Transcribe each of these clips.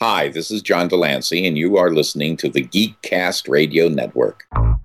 Hi, this is John Delancey, and you are listening to the Geekcast Radio Network.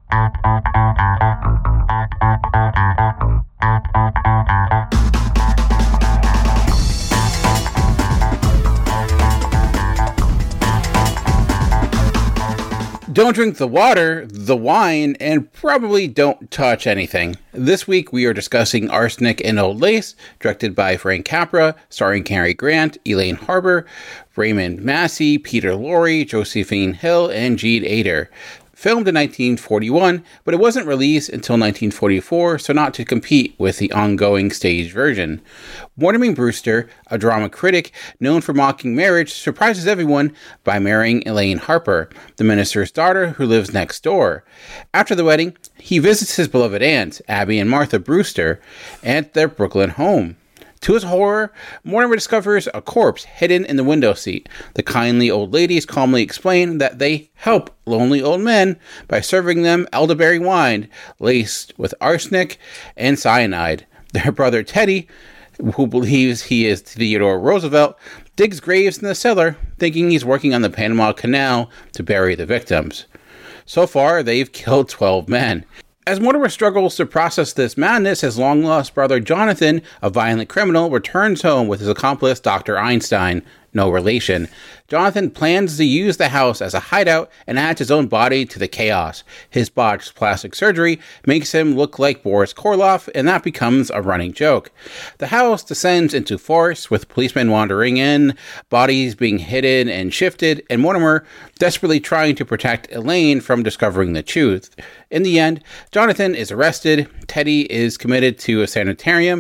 Don't drink the water, the wine, and probably don't touch anything. This week we are discussing Arsenic and Old Lace, directed by Frank Capra, starring Cary Grant, Elaine Harbour, Raymond Massey, Peter Lorre, Josephine Hill, and Gene Ader. Filmed in 1941, but it wasn't released until 1944, so not to compete with the ongoing stage version. Mortimer Brewster, a drama critic known for mocking marriage, surprises everyone by marrying Elaine Harper, the minister's daughter who lives next door. After the wedding, he visits his beloved aunts, Abby and Martha Brewster, at their Brooklyn home. To his horror, Mortimer discovers a corpse hidden in the window seat. The kindly old ladies calmly explain that they help lonely old men by serving them elderberry wine laced with arsenic and cyanide. Their brother Teddy, who believes he is Theodore Roosevelt, digs graves in the cellar, thinking he's working on the Panama Canal to bury the victims. So far, they've killed 12 men. As Mortimer struggles to process this madness, his long-lost brother Jonathan, a violent criminal, returns home with his accomplice Dr. Einstein, no relation. Jonathan plans to use the house as a hideout and adds his own body to the chaos. His botched plastic surgery makes him look like Boris Karloff, and that becomes a running joke. The house descends into farce, with policemen wandering in, bodies being hidden and shifted, and Mortimer desperately trying to protect Elaine from discovering the truth. In the end, Jonathan is arrested, Teddy is committed to a sanitarium,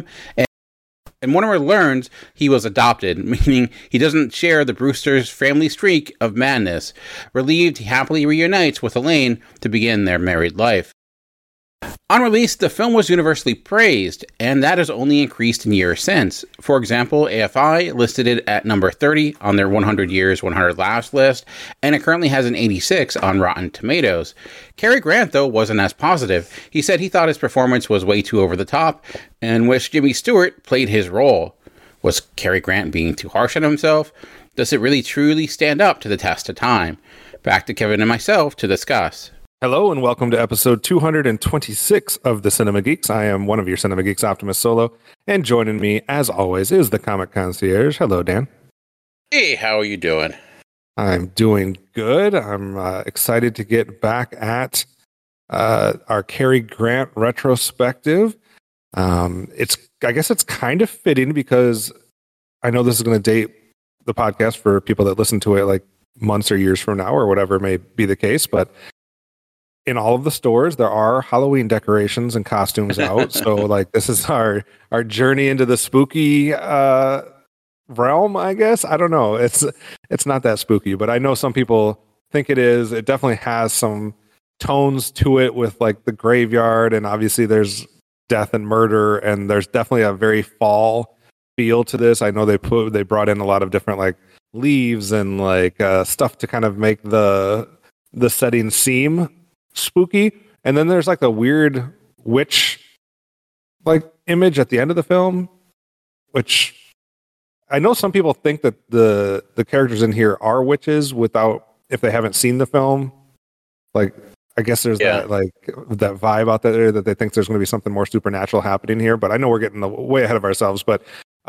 and Mortimer learns he was adopted, meaning he doesn't share the Brewsters' family streak of madness. Relieved, he happily reunites with Elaine to begin their married life. On release, the film was universally praised, and that has only increased in years since. For example, AFI listed it at number 30 on their 100 Years, 100 Laughs list, and it currently has an 86 on Rotten Tomatoes. Cary Grant, though, wasn't as positive. He said he thought his performance was way too over the top, and wished Jimmy Stewart played his role. Was Cary Grant being too harsh on himself? Does it really truly stand up to the test of time? Back to Kevin and myself to discuss. Hello and welcome to episode 226 of the Cinema Geeks. I am one of your Cinema Geeks, Optimus Solo, and joining me, as always, is the Comic Concierge. Hello, Dan. Hey, how are you doing? I'm doing good. I'm excited to get back at our Cary Grant retrospective. I guess it's kind of fitting because I know this is going to date the podcast for people that listen to it like months or years from now or whatever may be the case, but in all of the stores, there are Halloween decorations and costumes out. So, like, this is our journey into the spooky realm, I guess. I don't know. It's not that spooky, but I know some people think it is. It definitely has some tones to it with, like, the graveyard, and obviously there's death and murder, and there's definitely a very fall feel to this. I know they brought in a lot of different, like, leaves and, like, stuff to kind of make the setting seem spooky. And then there's like a weird witch like image at the end of the film, which I know some people think that the characters in here are witches if they haven't seen the film. Like, I guess there's that vibe out there that they think there's going to be something more supernatural happening here, but I know we're getting way ahead of ourselves. But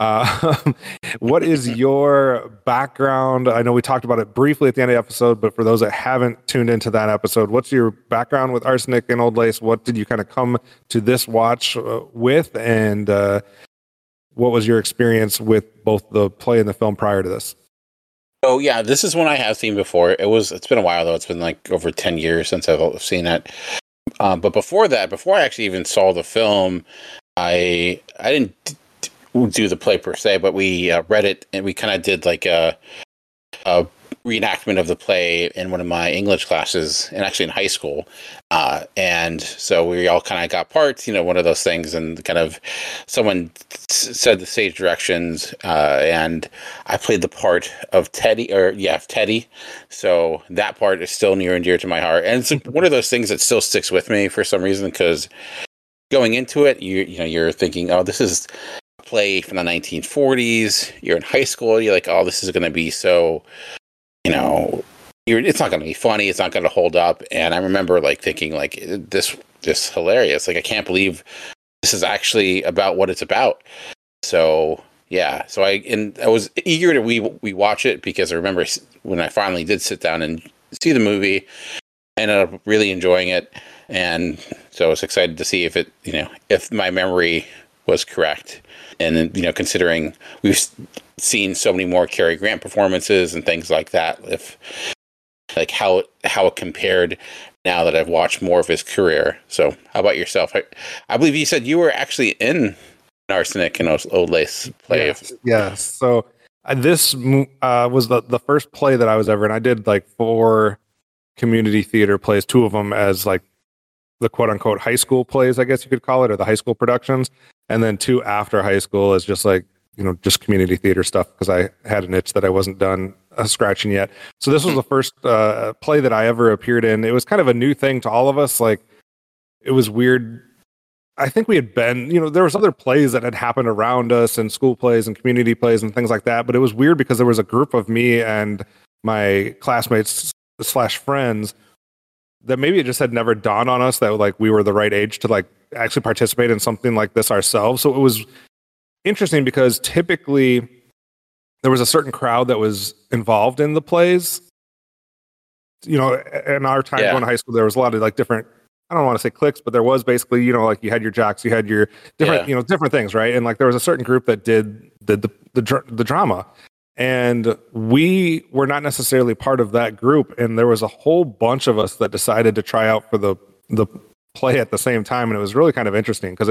what is your background? I know we talked about it briefly at the end of the episode, but for those that haven't tuned into that episode, what's your background with Arsenic and Old Lace? What did you kind of come to this watch with? And what was your experience with both the play and the film prior to this? Oh, yeah, this is one I have seen before. It's been a while, though. It's been like over 10 years since I've seen it. But before that, before I actually even saw the film, I didn't do the play per se, but we read it, and we kind of did like a reenactment of the play in one of my English classes, and actually in high school. And so we all kind of got parts, one of those things, and kind of someone said the stage directions, and I played the part of Teddy. So that part is still near and dear to my heart, and it's one of those things that still sticks with me for some reason, because going into it, you're thinking, oh, this is play from the 1940s. You're in high school. You're like, oh, this is going to be so it's not going to be funny. It's not going to hold up. And I remember like thinking like this hilarious. Like, I can't believe this is actually about what it's about. So yeah. So I was eager to we watch it, because I remember when I finally did sit down and see the movie, I ended up really enjoying it. And so I was excited to see if my memory was correct. And then, considering we've seen so many more Cary Grant performances and things like that, if like how it compared now that I've watched more of his career. So how about yourself? I believe you said you were actually in Arsenic and Old Lace play. Yes. So this was the first play that I was ever in. I did like 4 community theater plays, 2 of them as like the quote unquote high school plays, I guess you could call it, or the high school productions. And then 2 after high school is just like, just community theater stuff, because I had an itch that I wasn't done scratching yet. So this was the first play that I ever appeared in. It was kind of a new thing to all of us. Like, it was weird. I think we had been, there was other plays that had happened around us, and school plays and community plays and things like that. But it was weird because there was a group of me and my classmates / friends that maybe it just had never dawned on us that like we were the right age to like actually participate in something like this ourselves. So it was interesting because typically there was a certain crowd that was involved in the plays. In our time going to high school, there was a lot of like different, I don't want to say cliques, but there was basically, like you had your jocks, you had your different, different things, right? And like there was a certain group that did the drama, and we were not necessarily part of that group. And there was a whole bunch of us that decided to try out for the play at the same time, and it was really kind of interesting because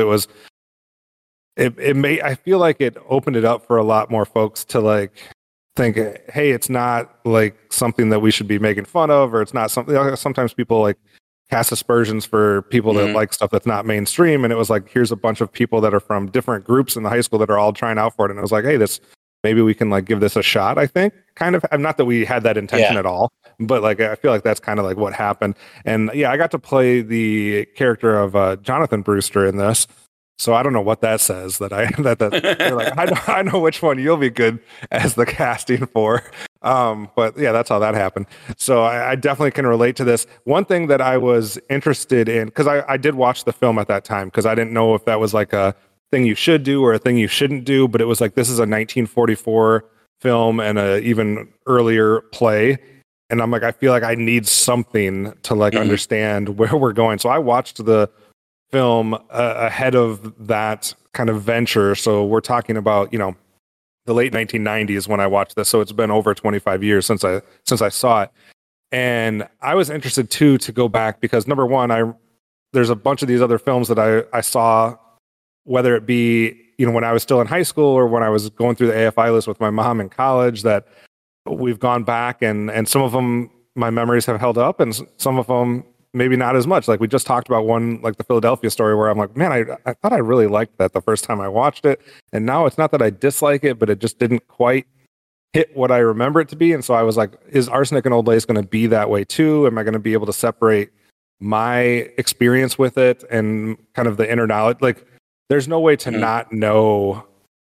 I feel like it opened it up for a lot more folks to like think, hey, it's not like something that we should be making fun of, or it's not something. Sometimes people like cast aspersions for people that like stuff that's not mainstream, and it was like, here's a bunch of people that are from different groups in the high school that are all trying out for it, and it was like, hey, maybe we can like give this a shot. I think kind of, not that we had that intention at all, but like I feel like that's kind of like what happened. And yeah, I got to play the character of Jonathan Brewster in this. So I don't know what that says. That you're like, I know which one you'll be good as the casting for. But yeah, that's how that happened. So I definitely can relate to this. One thing that I was interested in, because I did watch the film at that time, because I didn't know if that was like a thing you should do or a thing you shouldn't do. But it was like, this is a 1944 film and a even earlier play. And I'm like, I feel like I need something to like understand where we're going. So I watched the film ahead of that kind of venture. So we're talking about, the late 1990s when I watched this. So it's been over 25 years since I saw it. And I was interested too to go back because number one, there's a bunch of these other films that I saw, whether it be, when I was still in high school or when I was going through the AFI list with my mom in college, that we've gone back and some of them, my memories have held up, and some of them maybe not as much. Like we just talked about one, like the Philadelphia Story, where I'm like, man, I thought I really liked that the first time I watched it. And now it's not that I dislike it, but it just didn't quite hit what I remember it to be. And so I was like, is Arsenic and Old Lace going to be that way too? Am I going to be able to separate my experience with it and kind of the inner knowledge? Like there's no way to not know,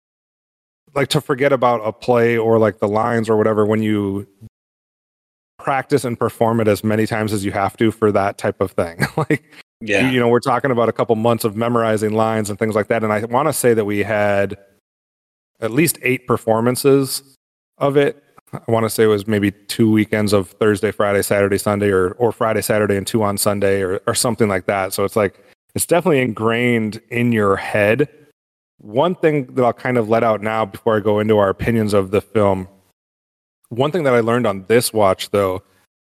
like to forget about a play or like the lines or whatever when you practice and perform it as many times as you have to for that type of thing. Like, we're talking about a couple months of memorizing lines and things like that. And I want to say that we had at least 8 performances of it. I want to say it was maybe 2 weekends of Thursday, Friday, Saturday, Sunday, or Friday, Saturday, and 2 on Sunday, or something like that. So it's like, it's definitely ingrained in your head. One thing that I'll kind of let out now before I go into our opinions of the film, one thing that I learned on this watch, though,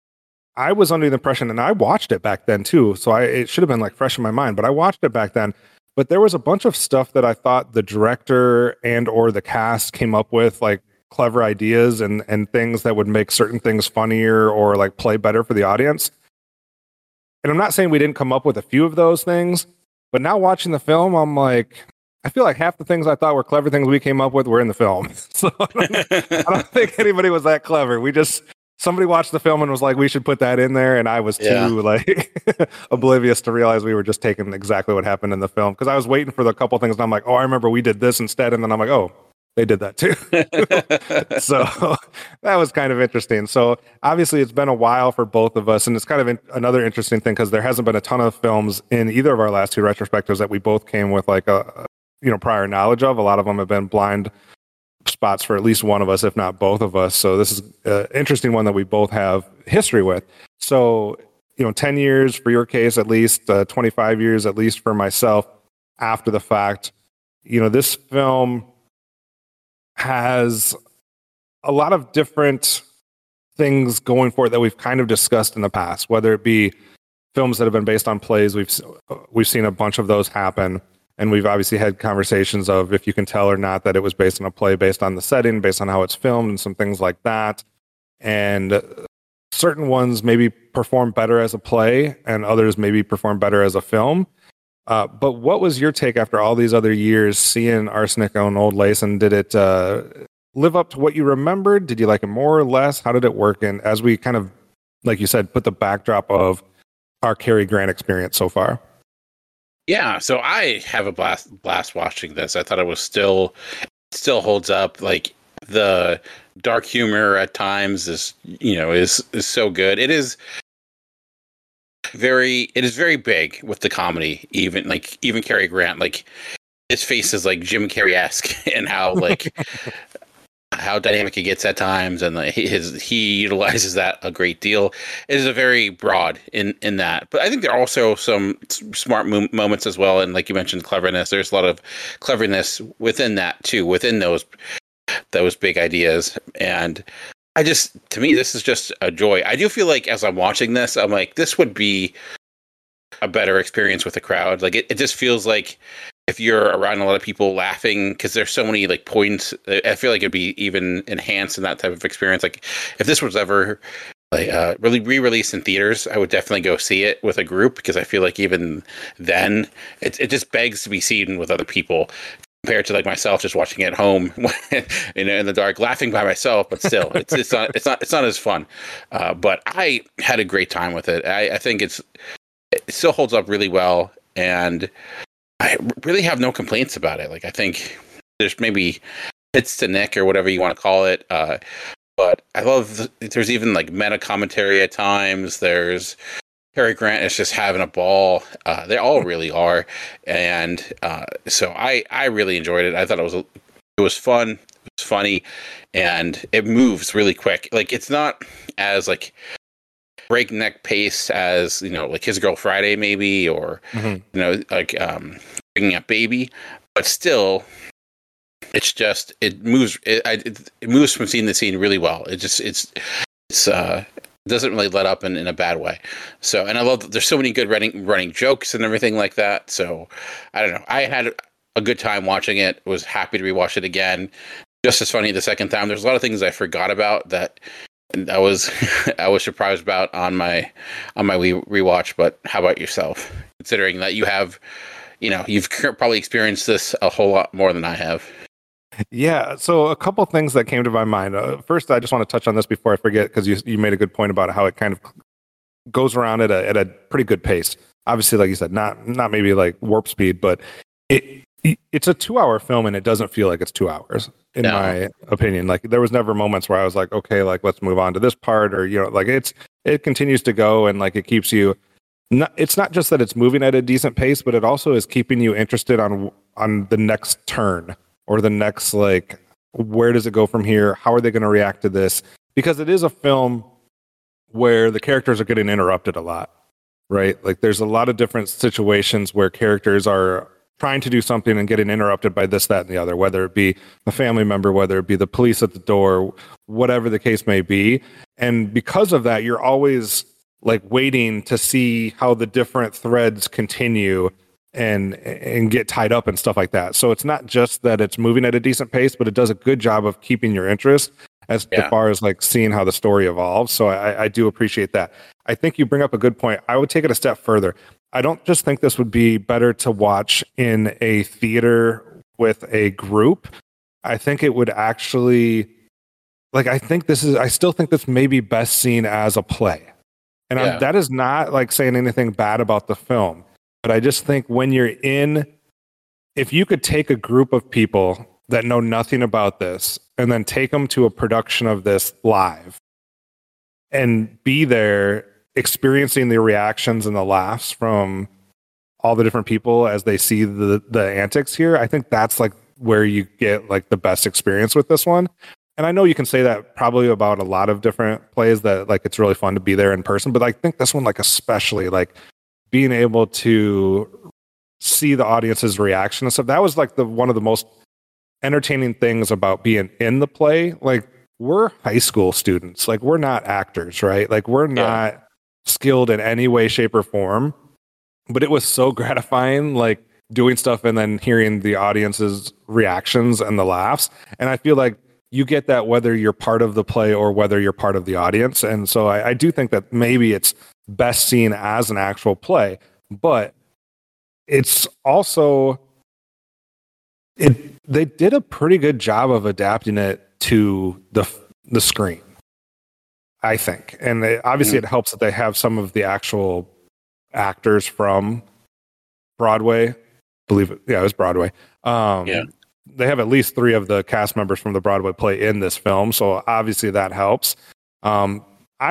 I was under the impression, and I watched it back then too, so it should have been like fresh in my mind, but I watched it back then. But there was a bunch of stuff that I thought the director and or the cast came up with, like clever ideas and things that would make certain things funnier or like play better for the audience. And I'm not saying we didn't come up with a few of those things, but now watching the film, I'm like, I feel like half the things I thought were clever things we came up with were in the film. So I don't think anybody was that clever. Somebody watched the film and was like, we should put that in there. And I was too like oblivious to realize we were just taking exactly what happened in the film. Cause I was waiting for the couple things and I'm like, oh, I remember we did this instead. And then I'm like, oh, they did that too. So that was kind of interesting. So obviously it's been a while for both of us, and it's kind of another interesting thing because there hasn't been a ton of films in either of our last two retrospectives that we both came with like a prior knowledge of. A lot of them have been blind spots for at least one of us, if not both of us. So this is an interesting one that we both have history with. So 10 years for your case, at least 25 years at least for myself after the fact. This film has a lot of different things going for it that we've kind of discussed in the past, whether it be films that have been based on plays. We've seen a bunch of those happen, and we've obviously had conversations of if you can tell or not that it was based on a play, based on the setting, based on how it's filmed, and some things like that. And certain ones maybe perform better as a play, and others maybe perform better as a film. But what was your take after all these other years seeing Arsenic and Old Lace, and did it live up to what you remembered? Did you like it more or less? How did it work? And as we kind of, like you said, put the backdrop of our Cary Grant experience so far. Yeah, so I have a blast watching this. I thought it still holds up. Like the dark humor at times is so good. It is very big with the comedy. Even Cary Grant, like his face is like Jim Carrey-esque, and how like how dynamic he gets at times, and like, he utilizes that a great deal. It is a very broad in that, but I think there are also some smart moments as well. And like you mentioned, cleverness. There's a lot of cleverness within that too, within those big ideas. And to me, this is just a joy. I do feel like as I'm watching this, I'm like, this would be a better experience with a crowd. Like it just feels like if you're around a lot of people laughing, because there's so many like points, I feel like it'd be even enhanced in that type of experience. Like if this was ever like really re-released in theaters, I would definitely go see it with a group, because I feel like even then it just begs to be seen with other people, compared to like myself just watching it at home in the dark, laughing by myself. But still, it's not as fun. But I had a great time with it. I think it still holds up really well, and I really have no complaints about it. Like I think there's maybe hits to Nick or whatever you want to call it. But I love there's even like meta commentary at times. There's Cary Grant is just having a ball. They all really are, and so I really enjoyed it. I thought it was fun, it was funny, and it moves really quick. Like it's not as like breakneck pace as like His Girl Friday maybe, or like Bringing Up Baby, but still, it's just it moves. It moves from scene to scene really well. It doesn't really let up in a bad way. So, and I love that there's so many good running jokes and everything like that. So, I don't know. I had a good time watching it. Was happy to rewatch it again. Just as funny the second time. There's a lot of things I forgot about that I was I was surprised about on my rewatch. But how about yourself? Considering that you've probably experienced this a whole lot more than I have. Yeah, so a couple things that came to my mind. First, I just want to touch on this before I forget, because you made a good point about how it kind of goes around at a pretty good pace. Obviously, like you said, not maybe like warp speed, but it's a 2-hour film, and it doesn't feel like it's 2 hours, in my opinion. Like there was never moments where I was like, okay, like let's move on to this part, or like it continues to go, and like it keeps you. It's not just that it's moving at a decent pace, but it also is keeping you interested on the next turn, or the next, like, where does it go from here? How are they going to react to this? Because it is a film where the characters are getting interrupted a lot, right? Like there's a lot of different situations where characters are trying to do something and getting interrupted by this, that, and the other, whether it be a family member, whether it be the police at the door, whatever the case may be. And because of that, you're always like waiting to see how the different threads continue and get tied up and stuff like that. So it's not just that it's moving at a decent pace, but it does a good job of keeping your interest as far as like seeing how the story evolves. So I do appreciate that. I think you bring up a good point. I would take it a step further. I don't just think this would be better to watch in a theater with a group. I think it would actually, like, I still think this may be best seen as a play. And that is not like saying anything bad about the film. But I just think when you're if you could take a group of people that know nothing about this and then take them to a production of this live and be there experiencing the reactions and the laughs from all the different people as they see the antics here, I think that's like where you get like the best experience with this one. And I know you can say that probably about a lot of different plays, that like it's really fun to be there in person, but I think this one, like especially like being able to see the audience's reaction and stuff, that was like one of the most entertaining things about being in the play. Like, we're high school students, like we're not actors, right? Like we're not skilled in any way, shape, or form. But it was so gratifying, like doing stuff and then hearing the audience's reactions and the laughs. And I feel like you get that whether you're part of the play or whether you're part of the audience. And so I do think that maybe it's best seen as an actual play, but it's also they did a pretty good job of adapting it to the screen, I think. And obviously it helps that they have some of the actual actors from Broadway. Believe it. Yeah, it was Broadway. They have at least 3 of the cast members from the Broadway play in this film, so obviously that helps. I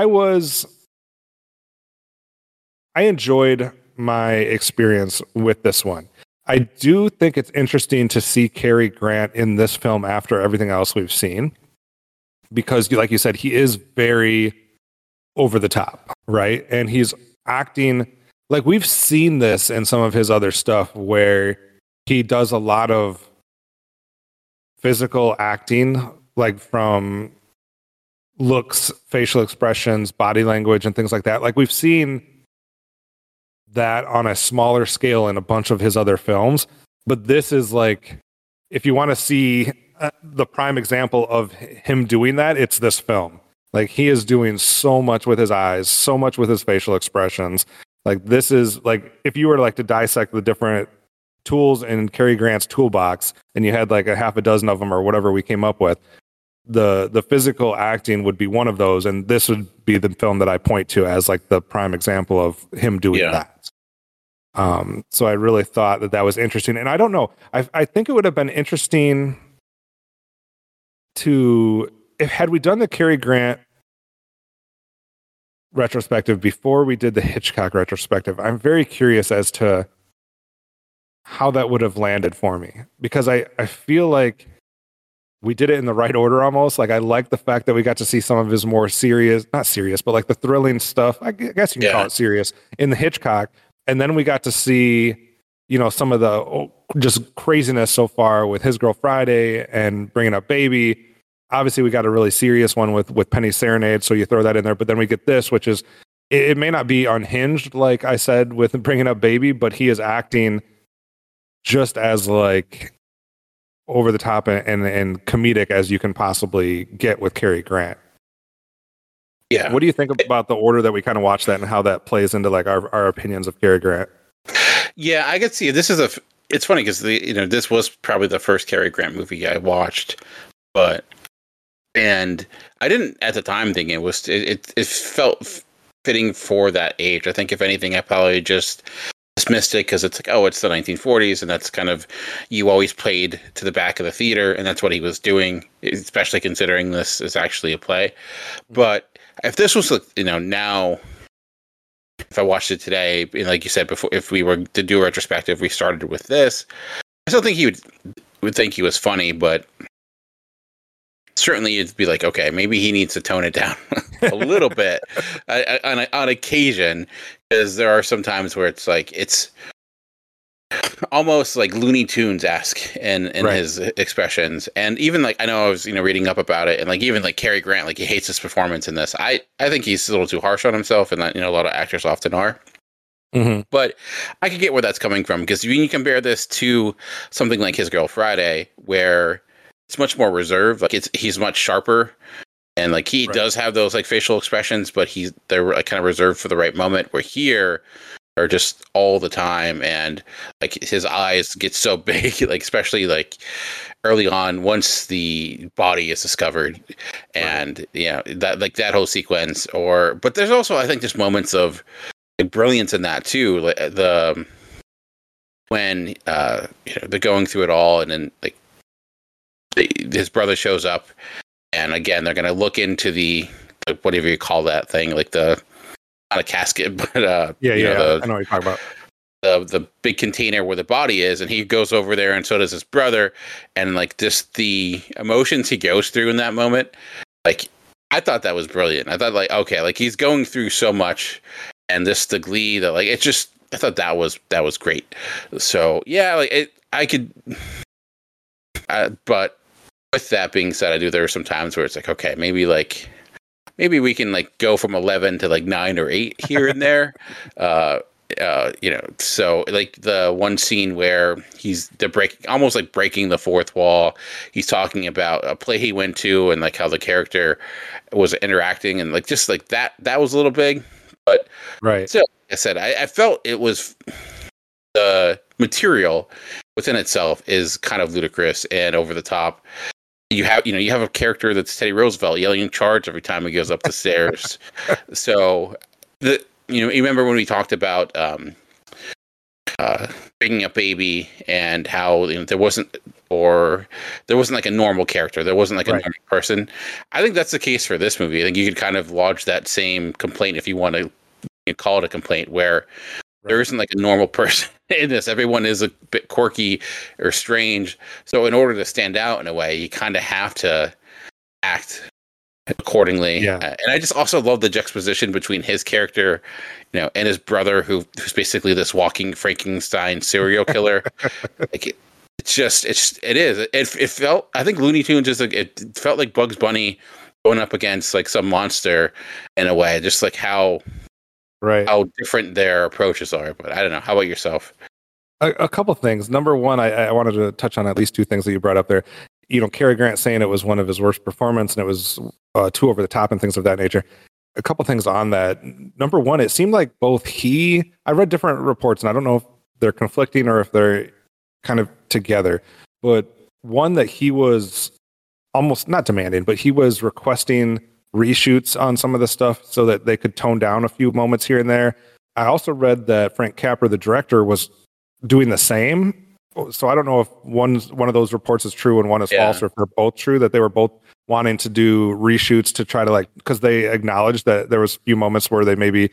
enjoyed my experience with this one. I do think it's interesting to see Cary Grant in this film after everything else we've seen, because like you said, he is very over the top, right? And he's acting like we've seen this in some of his other stuff where he does a lot of physical acting, like from looks, facial expressions, body language, and things like that. Like we've seen that on a smaller scale in a bunch of his other films. But this is like, if you want to see the prime example of him doing that, it's this film. Like he is doing so much with his eyes, so much with his facial expressions. Like this is like, if you were like to dissect the different tools in Cary Grant's toolbox and you had like a half a dozen of them or whatever we came up with, the physical acting would be one of those. And this would be the film that I point to as like the prime example of him doing that. So I really thought that was interesting. And I don't know, I think it would have been interesting had we done the Cary Grant retrospective before we did the Hitchcock retrospective. I'm very curious as to how that would have landed for me, because I feel like we did it in the right order almost. Like I like the fact that we got to see some of his more serious, not serious, but like the thrilling stuff, I guess you can call it serious, in the Hitchcock. And then we got to see, some of the just craziness so far with His Girl Friday and Bringing Up Baby. Obviously, we got a really serious one with Penny Serenade, so you throw that in there. But then we get this, which is, it may not be unhinged, like I said, with Bringing Up Baby, but he is acting just as like over the top and comedic as you can possibly get with Cary Grant. Yeah. What do you think about the order that we kind of watched that and how that plays into like our opinions of Cary Grant? Yeah, I could see this is it's funny because this was probably the first Cary Grant movie I watched, and I didn't at the time think it felt fitting for that age. I think if anything, I probably just dismissed it because it's like, oh, it's the 1940s, and that's kind of, you always played to the back of the theater, and that's what he was doing, especially considering this is actually a play. But if this was, now, if I watched it today, like you said before, if we were to do a retrospective, we started with this, I still think he would think he was funny, but certainly it'd be like, okay, maybe he needs to tone it down a little bit on occasion, because there are some times where it's like, it's almost like Looney Tunes-esque in his expressions. And even like, I know I was, reading up about it, and like, even like Cary Grant, like he hates his performance in this. I think he's a little too harsh on himself, and that, a lot of actors often are. Mm-hmm. But I could get where that's coming from, because when you compare this to something like His Girl Friday, where it's much more reserved, like he's much sharper, and like he does have those like facial expressions, but they're like kind of reserved for the right moment. Where here are just all the time, and like his eyes get so big, like especially like early on once the body is discovered, and that like that whole sequence. But there's also, I think, just moments of like brilliance in that too, like when they're going through it all, and then like his brother shows up, and again they're going to look into the whatever you call that thing, like the not a casket, but I know what you're talking about. The big container where the body is, and he goes over there, and so does his brother, and like just the emotions he goes through in that moment, like I thought that was brilliant. I thought like, okay, like he's going through so much, and the glee that like, it's just, I thought that was great. So yeah, like I could, but with that being said, there are some times where it's like, okay, maybe we can like go from 11 to like 9 or 8 here and there. So like the one scene where they're almost like breaking the fourth wall. He's talking about a play he went to and like how the character was interacting, and like just like that was a little big, but right. So like I said, I felt it was the material within itself is kind of ludicrous and over the top. You have a character that's Teddy Roosevelt yelling "charge" every time he goes up the stairs. So you remember when we talked about bringing up Baby and how there wasn't like a normal character, there wasn't like a normal person. I think that's the case for this movie. I think you could kind of lodge that same complaint, if you want to call it a complaint, where there isn't like a normal person in this. Everyone is a bit quirky or strange. So in order to stand out in a way, you kind of have to act accordingly. Yeah. And I just also love the juxtaposition between his character, and his brother, who's basically this walking Frankenstein serial killer. Like it felt, I think Looney Tunes is like, it felt like Bugs Bunny going up against like some monster in a way, just like how different their approaches are. But I don't know. How about yourself? A couple of things. Number one, I wanted to touch on at least two things that you brought up there. Cary Grant saying it was one of his worst performances and it was too over the top and things of that nature. A couple of things on that. Number one, it seemed like I read different reports, and I don't know if they're conflicting or if they're kind of together, but one that he was almost not demanding, but he was requesting reshoots on some of the stuff so that they could tone down a few moments here and there. I also read that Frank Capra, the director, was doing the same. So I don't know if one of those reports is true and one is false, or if they're both true, that they were both wanting to do reshoots to try to because they acknowledged that there was a few moments where they maybe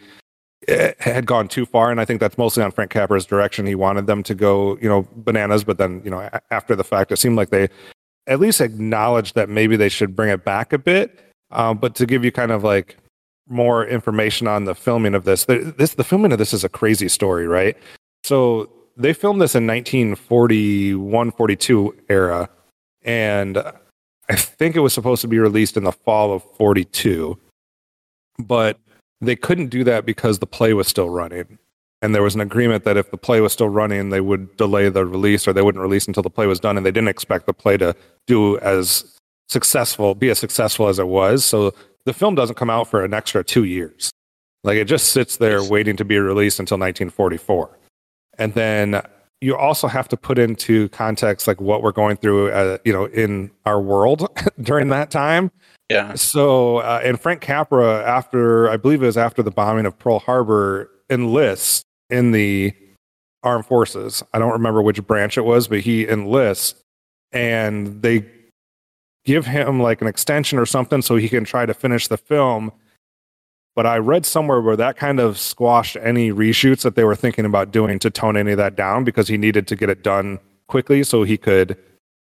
had gone too far. And I think that's mostly on Frank Capra's direction. He wanted them to go, bananas. But then, after the fact, it seemed like they at least acknowledged that maybe they should bring it back a bit. But to give you kind of like more information on the filming of this, the filming of this is a crazy story, right? So they filmed this in 1941, 42 era, and I think it was supposed to be released in the fall of 42, but they couldn't do that because the play was still running. And there was an agreement that if the play was still running, they would delay the release, or they wouldn't release until the play was done, and they didn't expect the play to be as successful as it was. So the film doesn't come out for an extra 2 years. Like, it just sits there waiting to be released until 1944. And then you also have to put into context like what we're going through, in our world during that time. Yeah. So, and Frank Capra, I believe it was after the bombing of Pearl Harbor, enlists in the armed forces. I don't remember which branch it was, but he enlists, and they give him like an extension or something so he can try to finish the film. But I read somewhere where that kind of squashed any reshoots that they were thinking about doing to tone any of that down, because he needed to get it done quickly so he could,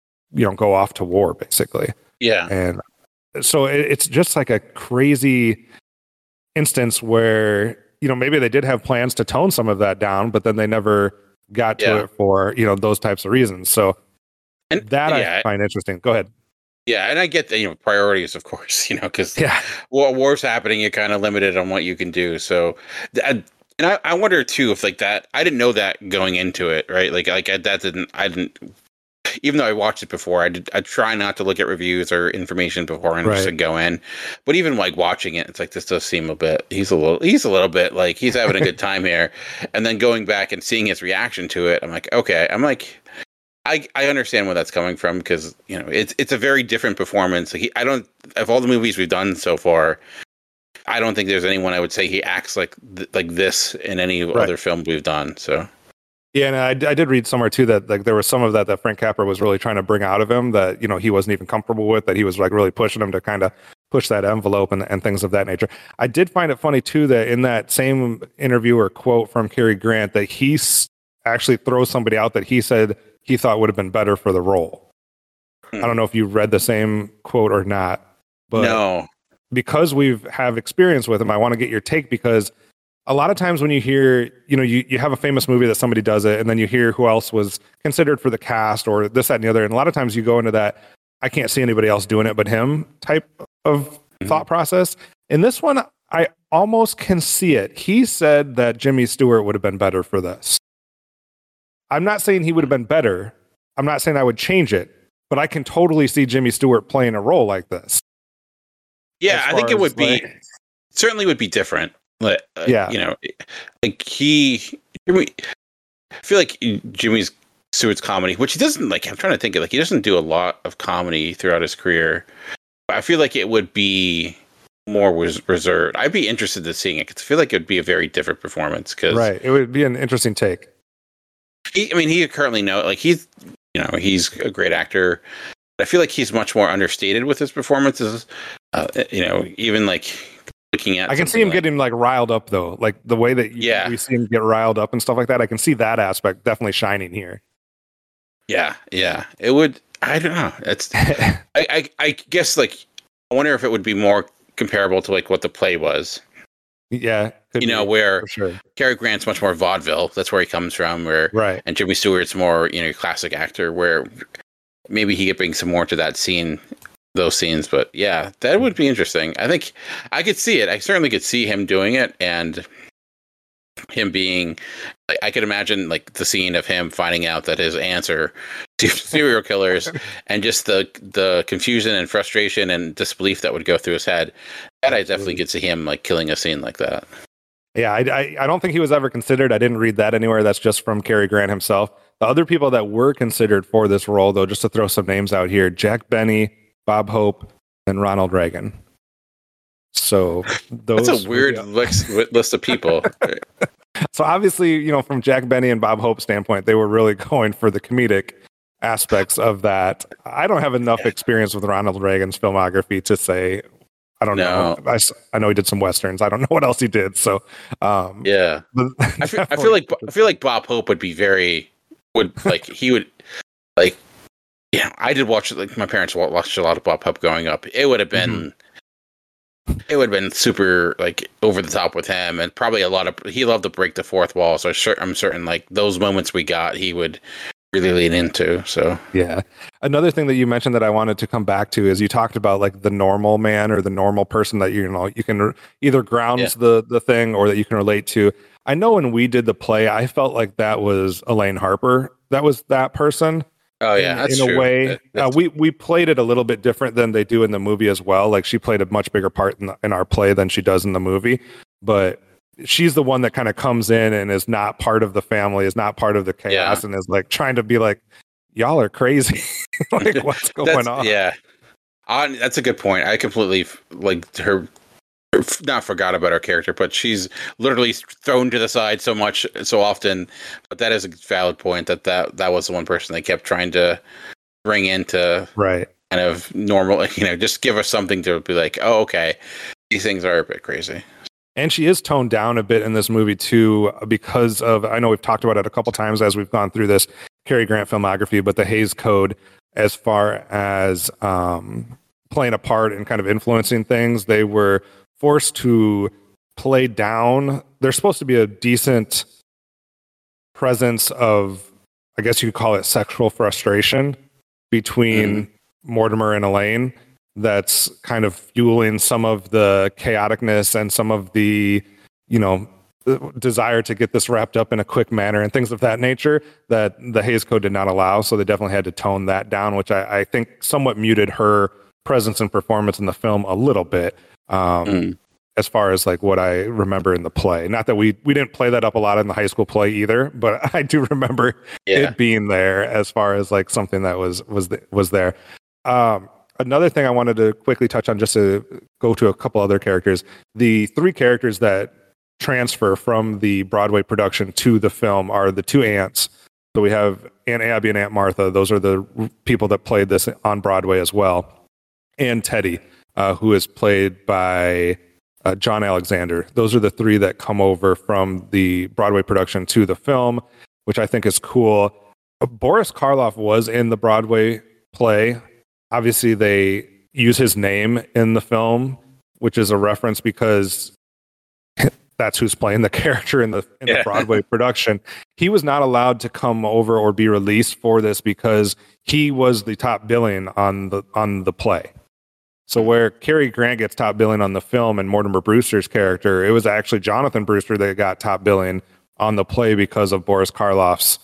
go off to war, basically. Yeah. And so it's just like a crazy instance where, maybe they did have plans to tone some of that down, but then they never got to it for, those types of reasons. So I find interesting. Go ahead. Yeah, and I get the priorities, of course, because war's happening, you're kind of limited on what you can do. So, and I wonder too if like that, I didn't know that going into it, right? I didn't. Even though I watched it before, I try not to look at reviews or information beforehand just to go in. But even like watching it, it's like, this does seem a bit. He's a little bit like he's having a good time here, and then going back and seeing his reaction to it, I'm like, okay, I understand where that's coming from, because it's a very different performance. Of all the movies we've done so far, I don't think there's anyone I would say he acts like this in any other film we've done. So Yeah, and I did read somewhere too that like there was some of that Frank Capra was really trying to bring out of him that he wasn't even comfortable with, that he was like really pushing him to kind of push that envelope and things of that nature. I did find it funny too that in that same interview or quote from Cary Grant that he actually throws somebody out that he said he thought would have been better for the role. I don't know if you read the same quote or not, but No. because have experience with him, I want to get your take, because a lot of times when you hear, you have a famous movie that somebody does it, and then you hear who else was considered for the cast or this, that, and the other. And a lot of times you go into that, I can't see anybody else doing it but him type of thought process. In this one, I almost can see it. He said that Jimmy Stewart would have been better for this. I'm not saying he would have been better. I'm not saying I would change it, but I can totally see Jimmy Stewart playing a role like this. Yeah, I think it would be, certainly would be different. Like, like I feel like Jimmy Stewart's comedy, which he doesn't like, I'm trying to think of, like, he doesn't do a lot of comedy throughout his career. I feel like it would be more reserved. I'd be interested in seeing it because I feel like it would be a very different performance. Right, it would be an interesting take. He currently he's a great actor. I feel like he's much more understated with his performances. Even like looking at, I can see him getting like riled up though, like the way that we see him get riled up and stuff like that. I can see that aspect definitely shining here. Yeah, it would. I don't know. It's I guess like I wonder if it would be more comparable to like what the play was. Yeah, where sure. Cary Grant's much more vaudeville. That's where he comes from. Right, and Jimmy Stewart's more classic actor. Where maybe he could bring some more to that scene. Those scenes, but yeah, that would be interesting. I think I could see it. I certainly could see him doing it, and him being like, I could imagine like the scene of him finding out that his answer to serial killers and just the confusion and frustration and disbelief that would go through his head. That I definitely could see him like killing a scene like that. Yeah, I don't think he was ever considered. I didn't read that anywhere. That's just from Cary Grant himself. The other people that were considered for this role, though, just to throw some names out here: Jack Benny, Bob Hope, and Ronald Reagan. So that's a weird list of people. So obviously, from Jack Benny and Bob Hope's standpoint, they were really going for the comedic aspects of that. I don't have enough experience with Ronald Reagan's filmography to say. I don't know. I know he did some westerns. I don't know what else he did. So yeah, I feel like Bob Hope would be Yeah, I did watch it. Like my parents watched a lot of Bob Hope growing up. It would have been, super like over the top with him, and probably he loved to break the fourth wall. So I'm certain like those moments we got, he would really lean into. So yeah, another thing that you mentioned that I wanted to come back to is you talked about like the normal man or the normal person that you can either ground the thing or that you can relate to. I know when we did the play, I felt like that was Elaine Harper. That was that person. Oh yeah, that's in true. A way, we played it a little bit different than they do in the movie as well. Like she played a much bigger part in our play than she does in the movie, but she's the one that kind of comes in and is not part of the family, is not part of the chaos, and is like trying to be like, y'all are crazy. Like what's going on? Yeah, that's a good point. I completely not forgot about her character, but she's literally thrown to the side so often. But that is a valid point that was the one person they kept trying to bring into kind of normal, just give us something to be like, oh, okay, these things are a bit crazy. And she is toned down a bit in this movie too, because of, I know we've talked about it a couple times as we've gone through this Cary Grant filmography, but the Hays Code, as far as playing a part and kind of influencing things, they were forced to play down. There's supposed to be a decent presence of, I guess you could call it sexual frustration between Mortimer and Elaine. That's kind of fueling some of the chaoticness and some of the, the desire to get this wrapped up in a quick manner and things of that nature that the Hays Code did not allow. So they definitely had to tone that down, which I think somewhat muted her presence and performance in the film a little bit. As far as like what I remember in the play, not that we didn't play that up a lot in the high school play either, but I do remember it being there as far as like something that was there. Another thing I wanted to quickly touch on, just to go to a couple other characters, the three characters that transfer from the Broadway production to the film are the two aunts. So we have Aunt Abby and Aunt Martha. Those are the people that played this on Broadway as well. And Teddy, who is played by John Alexander. Those are the three that come over from the Broadway production to the film, which I think is cool. Boris Karloff was in the Broadway play. Obviously, they use his name in the film, which is a reference because that's who's playing the character in the Broadway production. He was not allowed to come over or be released for this because he was the top billing on the play. So where Cary Grant gets top billing on the film and Mortimer Brewster's character, it was actually Jonathan Brewster that got top billing on the play because of Boris Karloff's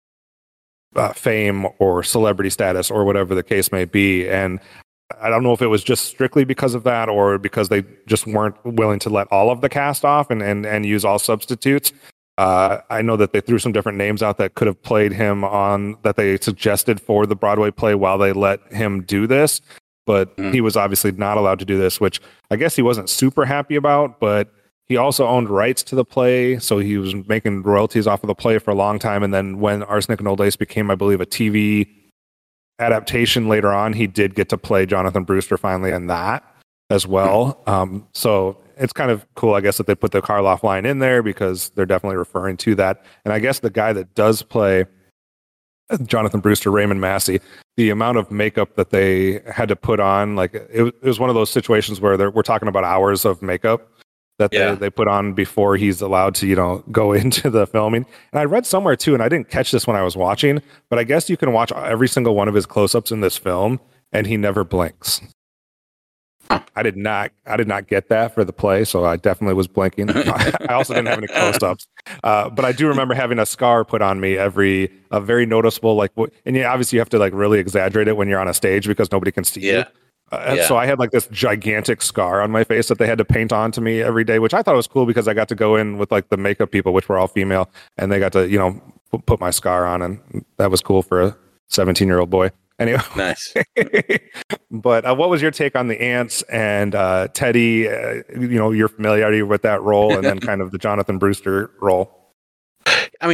fame or celebrity status or whatever the case may be. And I don't know if it was just strictly because of that or because they just weren't willing to let all of the cast off and use all substitutes. I know that they threw some different names out that could have played him on that they suggested for the Broadway play while they let him do this. But he was obviously not allowed to do this, which I guess he wasn't super happy about. But he also owned rights to the play, so he was making royalties off of the play for a long time. And then when Arsenic and Old Lace became, I believe, a TV adaptation later on, he did get to play Jonathan Brewster finally in that as well. So it's kind of cool, I guess, that they put the Karloff line in there because they're definitely referring to that. And I guess the guy that does play Jonathan Brewster, Raymond Massey, the amount of makeup that they had to put on, like it was one of those situations where we're talking about hours of makeup that they put on before he's allowed to, go into the filming. And I read somewhere too, and I didn't catch this when I was watching, but I guess you can watch every single one of his close-ups in this film and he never blinks. I did not get that for the play, so I definitely was blinking. I also didn't have any close-ups, but I do remember having a scar put on me a very noticeable, and obviously you have to really exaggerate it when you're on a stage because nobody can see you. So I had this gigantic scar on my face that they had to paint on to me every day, which I thought was cool because I got to go in with the makeup people, which were all female, and they got to put my scar on, and that was cool for a 17-year-old boy. Anyway, nice. But what was your take on the aunts and Teddy? Your familiarity with that role, and then kind of the Jonathan Brewster role. I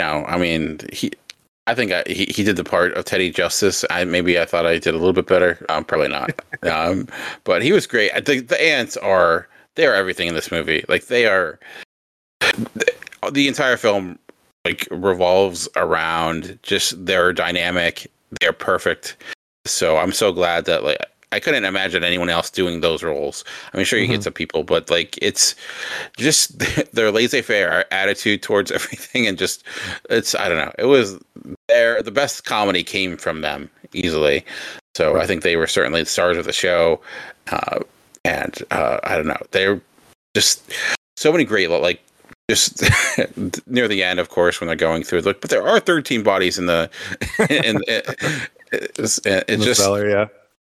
think he did the part of Teddy justice. I thought I did a little bit better. Probably not. But he was great. I think the aunts are everything in this movie. They are the entire film revolves around just their dynamic. They're perfect. So I'm so glad that I couldn't imagine anyone else doing those roles. I mean, sure you get some people, but it's just their laissez-faire attitude towards everything, and just I don't know. It was the best comedy came from them easily. So I think they were certainly the stars of the show, and I don't know. They're just so many great just near the end, of course, when they're going through. But there are 13 bodies in the just cellar, yeah.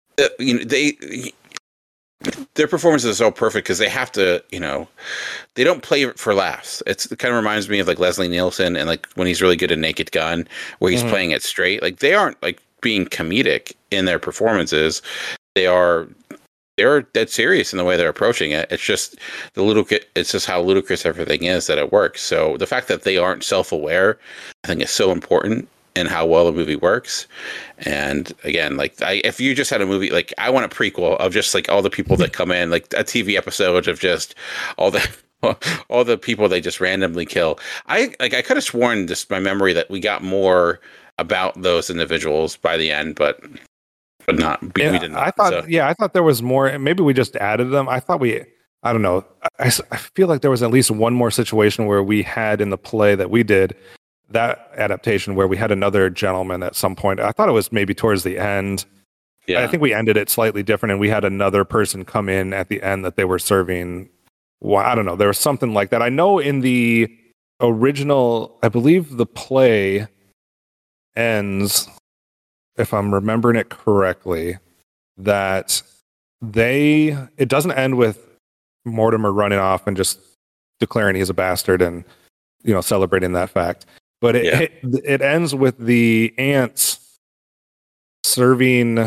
Their performances are so perfect because they have to, they don't play for laughs. It kind of reminds me of Leslie Nielsen and when he's really good at Naked Gun, where he's playing it straight. They aren't being comedic in their performances. They're dead serious in the way they're approaching it. It's just it's just how ludicrous everything is that it works. So the fact that they aren't self-aware, I think, is so important in how well the movie works. And again, if you just had a movie, I want a prequel of just all the people that come in, a TV episode of just all the people they just randomly kill. I could have sworn, just my memory, that we got more about those individuals by the end, but not. We didn't. I thought there was more. Maybe we just added them. I don't know. I feel like there was at least one more situation where we had in the play that we did, that adaptation, where we had another gentleman at some point. I thought it was maybe towards the end. Yeah. I think we ended it slightly different, and we had another person come in at the end that they were serving. Well, I don't know. There was something like that. I know in the original, I believe the play ends, if I'm remembering it correctly, that it doesn't end with Mortimer running off and just declaring he's a bastard and celebrating that fact. But it ends with the aunts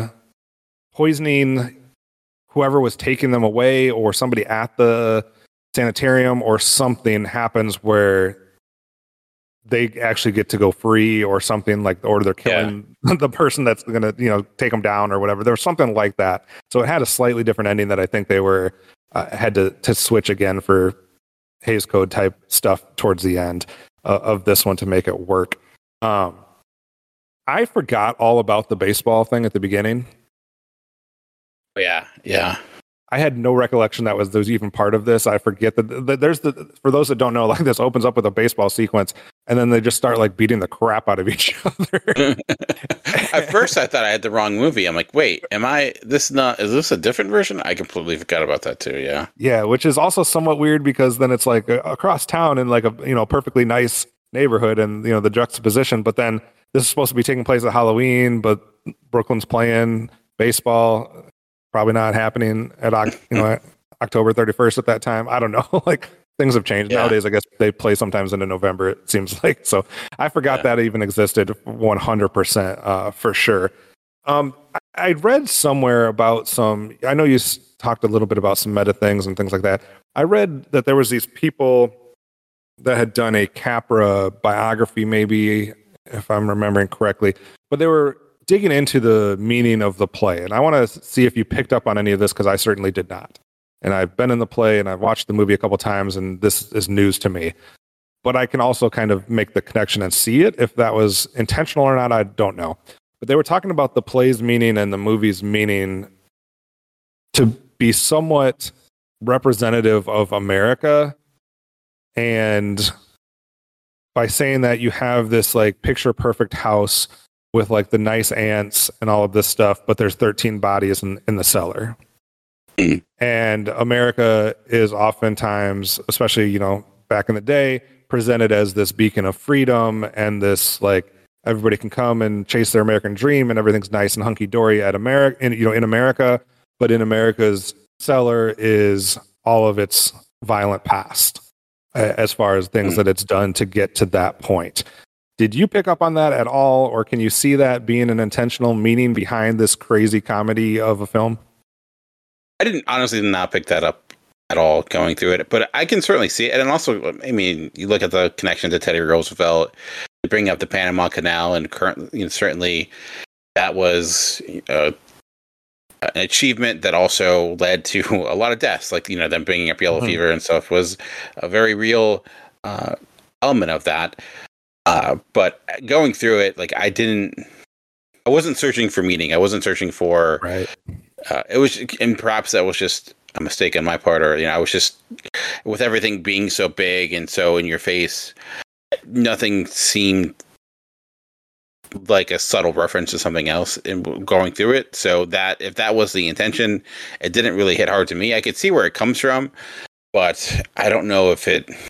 poisoning whoever was taking them away, or somebody at the sanitarium or something happens where they actually get to go free or something like, or they're killing the person that's going to, take them down or whatever. There was something like that. So it had a slightly different ending that I think they were had to switch again for Hays Code type stuff towards the end of this one to make it work. I forgot all about the baseball thing at the beginning. Yeah. I had no recollection that was even part of this. I forget that there's for those that don't know, like this opens up with a baseball sequence and then they just start like beating the crap out of each other. At first I thought I had the wrong movie. I'm like, wait, is this a different version? I completely forgot about that too. Yeah. Yeah. Which is also somewhat weird because then it's like across town in like a, perfectly nice neighborhood and, the juxtaposition, but then this is supposed to be taking place at Halloween, but Brooklyn's playing baseball. Probably not happening at October 31st at that time. I don't know. Like things have changed nowadays. I guess they play sometimes into November. It seems like so. I forgot that even existed 100% for sure. I read somewhere about some. I know you talked a little bit about some meta things and things like that. I read that there was these people that had done a Capra biography, maybe if I'm remembering correctly, but they were digging into the meaning of the play. And I want to see if you picked up on any of this because I certainly did not. And I've been in the play and I've watched the movie a couple times and this is news to me. But I can also kind of make the connection and see it. If that was intentional or not, I don't know. But they were talking about the play's meaning and the movie's meaning to be somewhat representative of America. And by saying that you have this like picture perfect house with like the nice ants and all of this stuff, but there's 13 bodies in the cellar. And America is oftentimes, especially, back in the day, presented as this beacon of freedom and this like everybody can come and chase their American dream and everything's nice and hunky dory in America, but in America's cellar is all of its violent past as far as things that it's done to get to that point. Did you pick up on that at all, or can you see that being an intentional meaning behind this crazy comedy of a film? I honestly did not pick that up at all going through it, but I can certainly see it. And also, I mean, you look at the connection to Teddy Roosevelt, you bring up the Panama Canal, and certainly that was an achievement that also led to a lot of deaths, like, them bringing up yellow fever and stuff was a very real element of that. But going through it, like I wasn't searching for meaning. I wasn't searching for, it was, and perhaps that was just a mistake on my part, or, I was just, with everything being so big and so in your face, nothing seemed like a subtle reference to something else in going through it. So that if that was the intention, it didn't really hit hard to me. I could see where it comes from, but I don't know if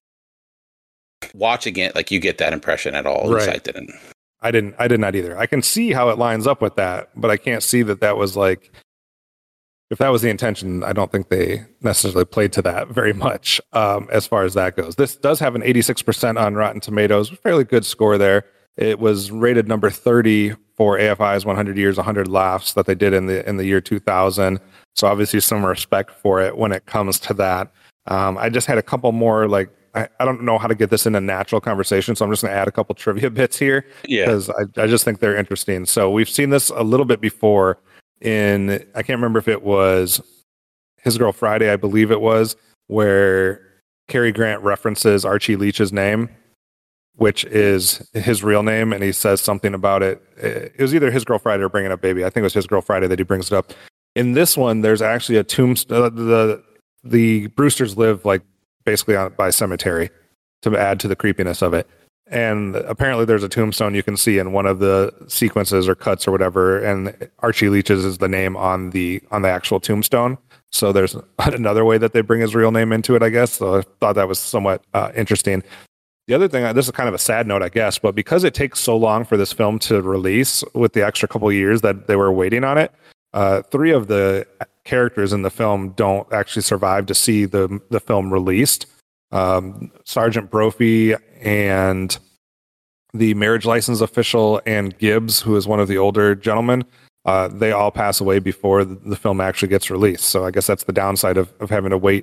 watching it, like you get that impression at all. Right. I didn't. I did not either. I can see how it lines up with that, but I can't see that was like, if that was the intention, I don't think they necessarily played to that very much as far as that goes. This does have an 86% on Rotten Tomatoes, fairly good score there. It was rated number 30 for AFI's 100 Years, 100 Laughs that they did in the year 2000. So obviously some respect for it when it comes to that. I just had a couple more, like, I don't know how to get this in a natural conversation, so I'm just going to add a couple trivia bits here because I just think they're interesting. So we've seen this a little bit before in, I can't remember if it was His Girl Friday, I believe it was, where Cary Grant references Archie Leach's name, which is his real name, and he says something about it. It was either His Girl Friday or Bringing Up Baby. I think it was His Girl Friday that he brings it up. In this one, there's actually a tombstone. The Brewsters live like basically by a cemetery to add to the creepiness of it. And apparently there's a tombstone you can see in one of the sequences or cuts or whatever, and Archie Leach's is the name on the actual tombstone. So there's another way that they bring his real name into it, I guess. So I thought that was somewhat interesting. The other thing, this is kind of a sad note, I guess, but because it takes so long for this film to release with the extra couple of years that they were waiting on it, 3 of the characters in the film don't actually survive to see the film released. Sergeant Brophy and the marriage license official and Gibbs, who is one of the older gentlemen, they all pass away before the film actually gets released. So I guess that's the downside of having to wait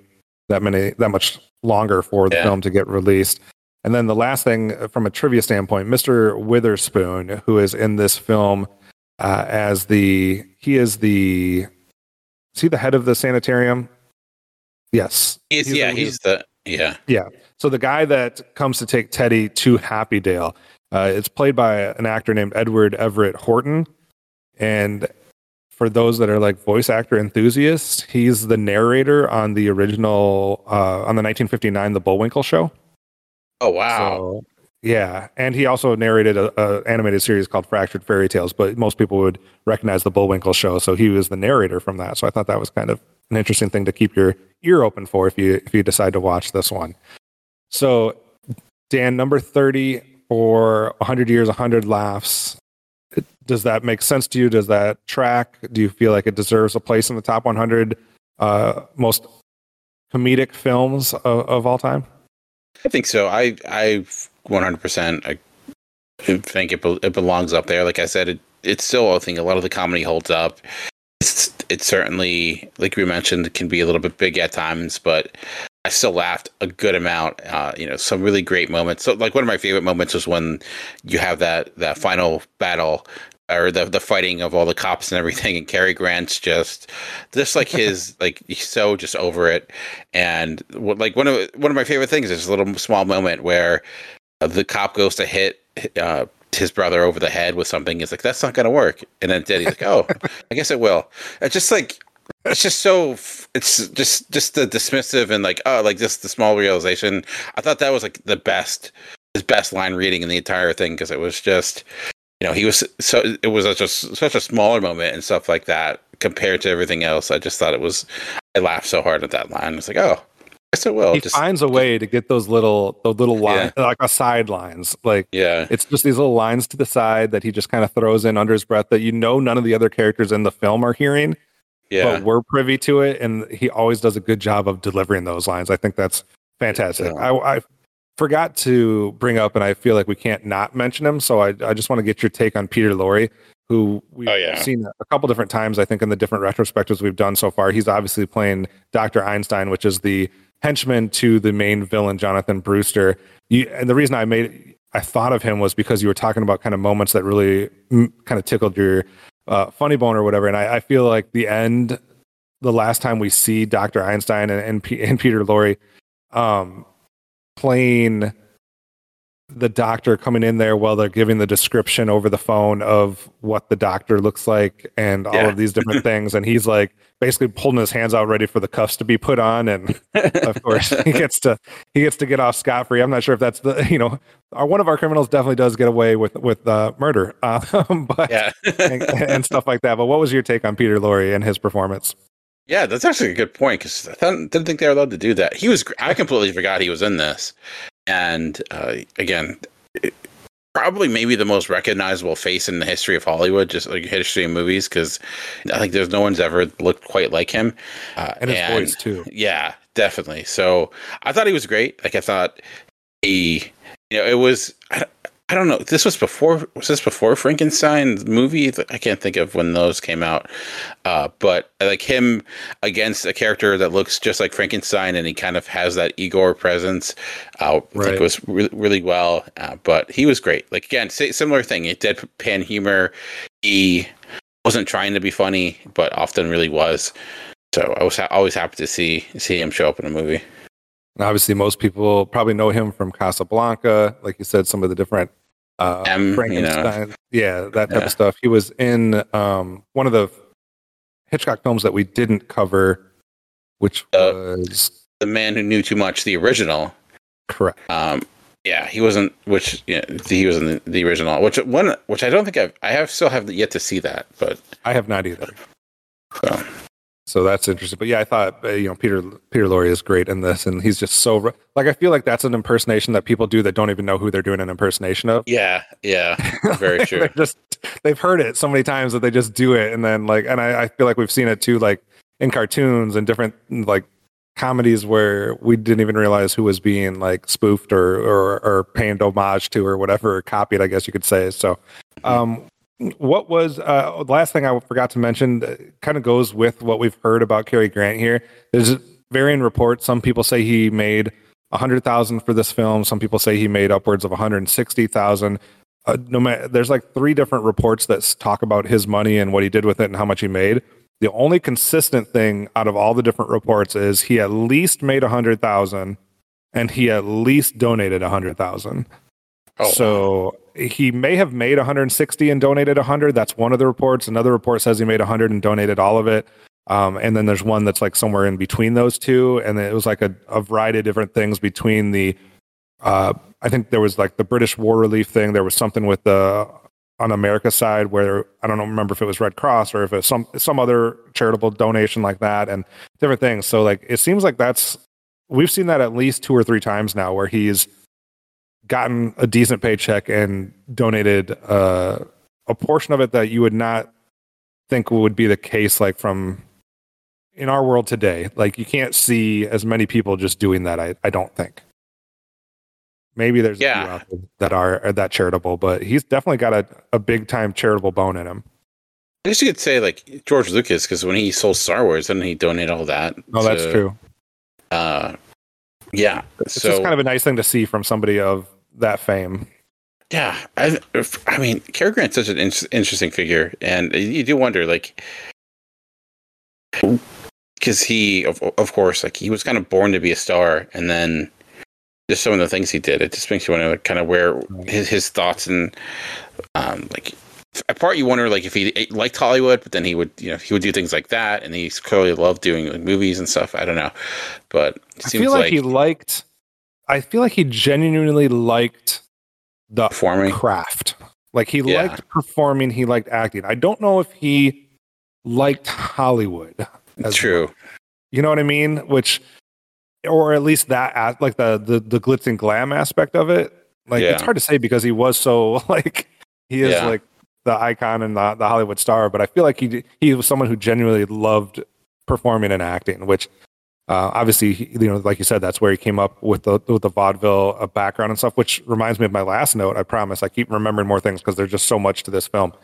that much longer for the film to get released. And then the last thing from a trivia standpoint, Mr. Witherspoon, who is in this film is he the head of the sanitarium? Yes. He's the So the guy that comes to take Teddy to Happy Dale, it's played by an actor named Edward Everett Horton. And for those that are like voice actor enthusiasts, he's the narrator on the original, on the 1959 The Bullwinkle Show. Oh, wow. So, yeah. And he also narrated a animated series called Fractured Fairy Tales, but most people would recognize The Bullwinkle Show. So he was the narrator from that. So I thought that was kind of an interesting thing to keep your ear open for if you decide to watch this one. So, Dan, number 30 for 100 Years, 100 Laughs. Does that make sense to you? Does that track? Do you feel like it deserves a place in the top 100 most comedic films of all time? I think so. I 100%. I think it belongs up there. Like I said, it's still, I think a lot of the comedy holds up. It's certainly, like we mentioned, it can be a little bit big at times, but I still laughed a good amount. Some really great moments. So, like, one of my favorite moments was when you have that final battle, or the fighting of all the cops and everything, and Cary Grant's just like his like, he's so just over it. And like one of my favorite things is a little small moment where the cop goes to hit his brother over the head with something. He's like, "That's not going to work," and then Daddy's like, "Oh, I guess it will." It's just like, it's just so, it's just the dismissive and like, oh, like just the small realization. I thought that was like his best line reading in the entire thing, because it was just, he was it was such a smaller moment and stuff like that compared to everything else. I just thought I laughed so hard at that line. It's like, oh, I guess it will. He finds a way to get those little lines, like a side lines. Like, it's just these little lines to the side that he just kind of throws in under his breath that none of the other characters in the film are hearing. Yeah. But we're privy to it, and he always does a good job of delivering those lines. I think that's fantastic. Yeah. I forgot to bring up, and I feel like we can't not mention him, so I just want to get your take on Peter Lorre, who we've seen a couple different times, I think, in the different retrospectives we've done so far. He's obviously playing Dr. Einstein, which is the henchman to the main villain, Jonathan Brewster. And the reason I thought of him was because you were talking about kind of moments that really kind of tickled your funny bone or whatever. And I feel like the last time we see Dr. Einstein and Peter Lorre playing the doctor, coming in there while they're giving the description over the phone of what the doctor looks like and all of these different things. And he's like basically holding his hands out ready for the cuffs to be put on. And of course he gets to get off scot-free. I'm not sure if that's one of our criminals definitely does get away with murder, but and stuff like that. But what was your take on Peter Lorre and his performance? Yeah, that's actually a good point, because I didn't think they were allowed to do that. I completely forgot he was in this. And again, probably maybe the most recognizable face in the history of Hollywood, just like history of movies, because I think there's no one's ever looked quite like him. And his voice too. Yeah, definitely. So I thought he was great. Like, I thought it was, I don't know. Was this before Frankenstein movie? I can't think of when those came out. But like him against a character that looks just like Frankenstein, and he kind of has that Igor presence. I think it was really well. But he was great. Like, again, similar thing. It deadpan humor. He wasn't trying to be funny, but often really was. So I was always happy to see him show up in a movie. And obviously, most people probably know him from Casablanca, like you said, some of the different Frankenstein, that type of stuff. He was in one of the Hitchcock films that we didn't cover, which was The Man Who Knew Too Much, the original. Correct. He wasn't. He was in the original, which I don't think I still have yet to see that, but I have not either. So that's interesting. But yeah, I thought, Peter Lorre is great in this, and he's just so, like, I feel like that's an impersonation that people do that don't even know who they're doing an impersonation of. Yeah, very true. They've heard it so many times that they just do it. And then and I feel like we've seen it too, like in cartoons and different like comedies where we didn't even realize who was being like spoofed or paying homage to or whatever, or copied, I guess you could say. So, what was the last thing I forgot to mention, kind of goes with what we've heard about Cary Grant here. There's varying reports. Some people say he made $100,000 for this film. Some people say he made upwards of $160,000. There's like 3 different reports that talk about his money and what he did with it and how much he made. The only consistent thing out of all the different reports is he at least made $100,000 and he at least donated $100,000. Oh, so he may have made 160 and donated 100. That's one of the reports. Another report says he made 100 and donated all of it. And then there's one that's like somewhere in between those two. And it was like a variety of different things between the, I think there was like the British War Relief thing. There was something with the, on America's side where I don't remember if it was Red Cross or if it was some other charitable donation like that and different things. So like, it seems like we've seen that at least 2 or 3 times now where he's gotten a decent paycheck and donated a portion of it that you would not think would be the case, like from in our world today. Like you can't see as many people just doing that. I don't think. Maybe there's a few out there that are that charitable, but he's definitely got a big time charitable bone in him. I guess you could say like George Lucas, because when he sold Star Wars, didn't he donate all that? Oh, that's true. Yeah, it's just kind of a nice thing to see from somebody of that fame. Yeah, I mean, Cary Grant's such an interesting figure, and you do wonder, like, because he, of course, like he was kind of born to be a star, and then just some of the things he did, it just makes you wonder, like, kind of where his thoughts and like. Apart, you wonder like if he liked Hollywood, but then he would do things like that, and he clearly loved doing like movies and stuff. I don't know, but it seems I feel like he genuinely liked the performing craft. Like he liked performing, he liked acting. I don't know if he liked Hollywood. True. Well. You know what I mean? Or at least that, like the glitz and glam aspect of it. Like it's hard to say because he was so like he is like the icon and the Hollywood star, but I feel like he was someone who genuinely loved performing and acting, which obviously, like you said, that's where he came up with the vaudeville background and stuff, which reminds me of my last note. I promise I keep remembering more things because there's just so much to this film.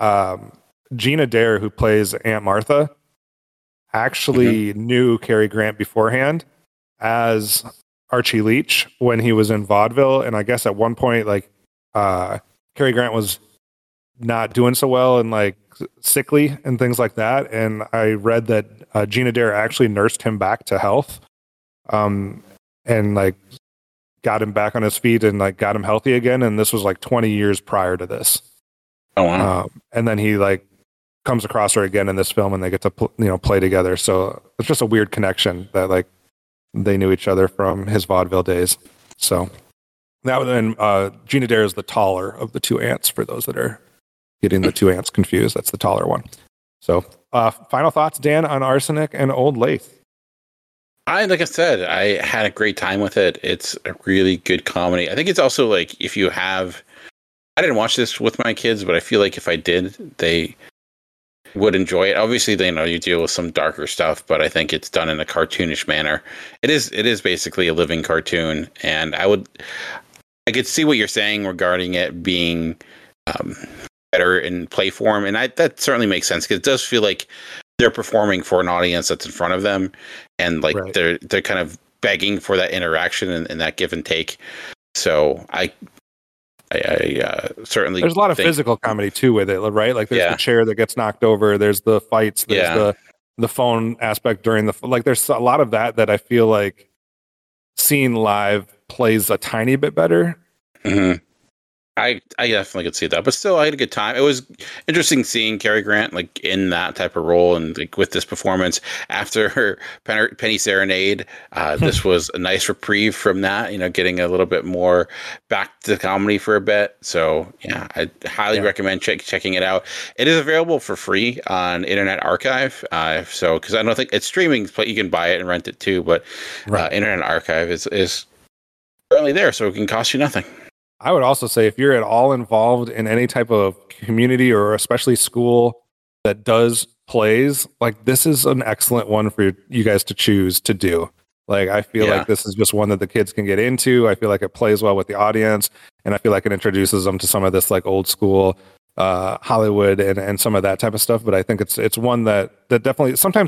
Gina Dare, who plays Aunt Martha, actually knew Cary Grant beforehand as Archie Leach when he was in vaudeville. And I guess at one point, like Cary Grant was not doing so well and like sickly and things like that. And I read that Gina Dare actually nursed him back to health, and like got him back on his feet and like got him healthy again. And this was like 20 years prior to this. Oh wow! And then he like comes across her again in this film, and they get to play together. So it's just a weird connection that like they knew each other from his vaudeville days. So that then Gina Dare is the taller of the 2 aunts for those that are getting the 2 aunts confused. That's the taller one. So final thoughts, Dan, on Arsenic and Old Lace? Like I said, I had a great time with it. It's a really good comedy. I think it's also like if you have, I didn't watch this with my kids, but I feel like if I did, they would enjoy it. Obviously, you deal with some darker stuff, but I think it's done in a cartoonish manner. It is basically a living cartoon, and I could see what you're saying regarding it being better in play form, and that certainly makes sense because it does feel like they're performing for an audience that's in front of them, and like they're kind of begging for that interaction and that give and take. So I certainly there's a lot of physical comedy too with it, right? Like there's the chair that gets knocked over, there's the fights, there's the phone aspect during there's a lot of that I feel like seeing live plays a tiny bit better. Mm-hmm. I definitely could see that, but still, I had a good time. It was interesting seeing Cary Grant like in that type of role and like with this performance after her Penny Serenade. This was a nice reprieve from that, getting a little bit more back to the comedy for a bit. So yeah, I highly recommend checking it out. It is available for free on Internet Archive. So because I don't think it's streaming, but you can buy it and rent it too. But Internet Archive is currently there, so it can cost you nothing. I would also say if you're at all involved in any type of community or especially school that does plays, like this is an excellent one for you guys to choose to do. Like I feel like this is just one that the kids can get into. I feel like it plays well with the audience, and I feel like it introduces them to some of this like old school Hollywood and some of that type of stuff. But I think it's one that definitely sometimes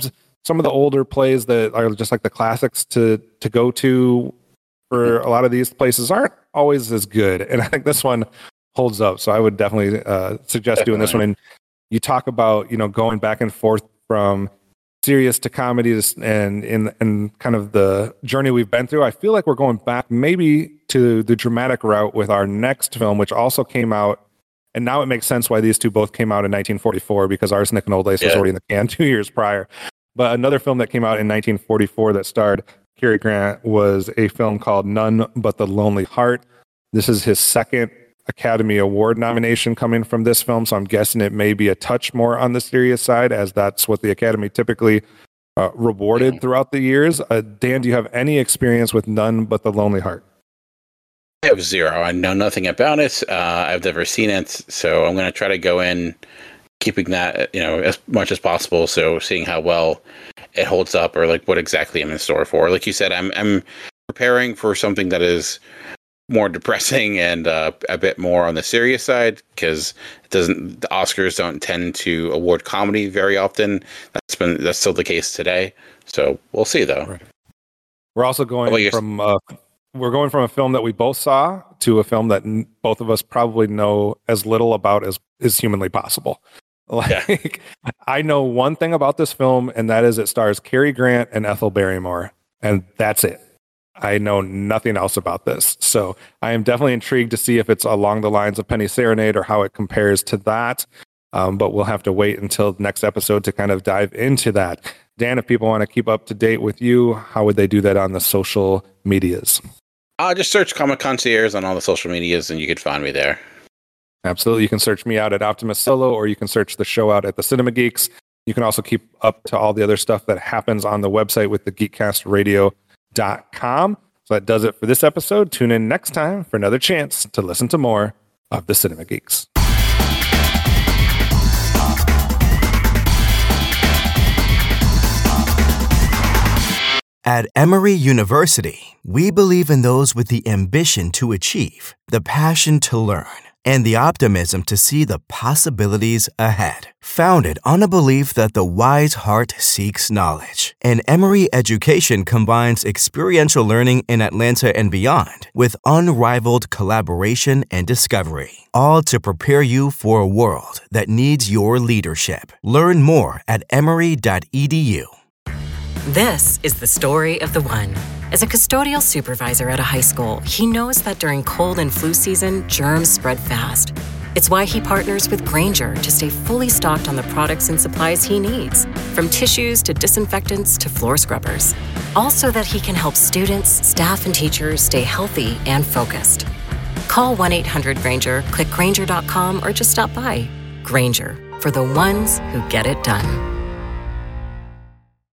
some of the older plays that are just like the classics to go to for a lot of these places aren't always as good. And I think this one holds up. So I would definitely suggest doing this one. And you talk about, going back and forth from serious to comedies and kind of the journey we've been through. I feel like we're going back maybe to the dramatic route with our next film, which also came out. And now it makes sense why these two both came out in 1944, because Arsenic and Old Lace was already in the can 2 years prior. But another film that came out in 1944 that starred Cary Grant was a film called None But the Lonely Heart. This is his second Academy Award nomination coming from this film, so I'm guessing it may be a touch more on the serious side, as that's what the Academy typically rewarded throughout the years. Dan, do you have any experience with None But the Lonely Heart? I have zero. I know nothing about it. I've never seen it, so I'm going to try to go in keeping that, as much as possible. So seeing how well it holds up, or like what exactly I'm in store for. Like you said, I'm preparing for something that is more depressing and a bit more on the serious side, because the Oscars don't tend to award comedy very often. That's still the case today. So we'll see, though. Right. We're also going from a film that we both saw to a film that both of us probably know as little about as is humanly possible. I know one thing about this film, and that is it stars Cary Grant and Ethel Barrymore, and that's it. I know nothing else about this. So I am definitely intrigued to see if it's along the lines of Penny Serenade or how it compares to that. But we'll have to wait until the next episode to kind of dive into that. Dan, if people want to keep up to date with you, how would they do that on the social medias? Just search Comic Concierge on all the social medias and you could find me there. Absolutely. You can search me out at Optimus Solo, or you can search the show out at the Cinema Geeks. You can also keep up to all the other stuff that happens on the website with the GeekCastRadio.com. So that does it for this episode. Tune in next time for another chance to listen to more of the Cinema Geeks. At Emory University, we believe in those with the ambition to achieve, the passion to learn, and the optimism to see the possibilities ahead. Founded on a belief that the wise heart seeks knowledge, and Emory education combines experiential learning in Atlanta and beyond with unrivaled collaboration and discovery, all to prepare you for a world that needs your leadership. Learn more at emory.edu. This is the story of the one. As a custodial supervisor at a high school, he knows that during cold and flu season, germs spread fast. It's why he partners with Grainger to stay fully stocked on the products and supplies he needs, from tissues to disinfectants to floor scrubbers. All so that he can help students, staff, and teachers stay healthy and focused. Call 1-800-GRAINGER, click Grainger.com, or just stop by. Grainger, for the ones who get it done.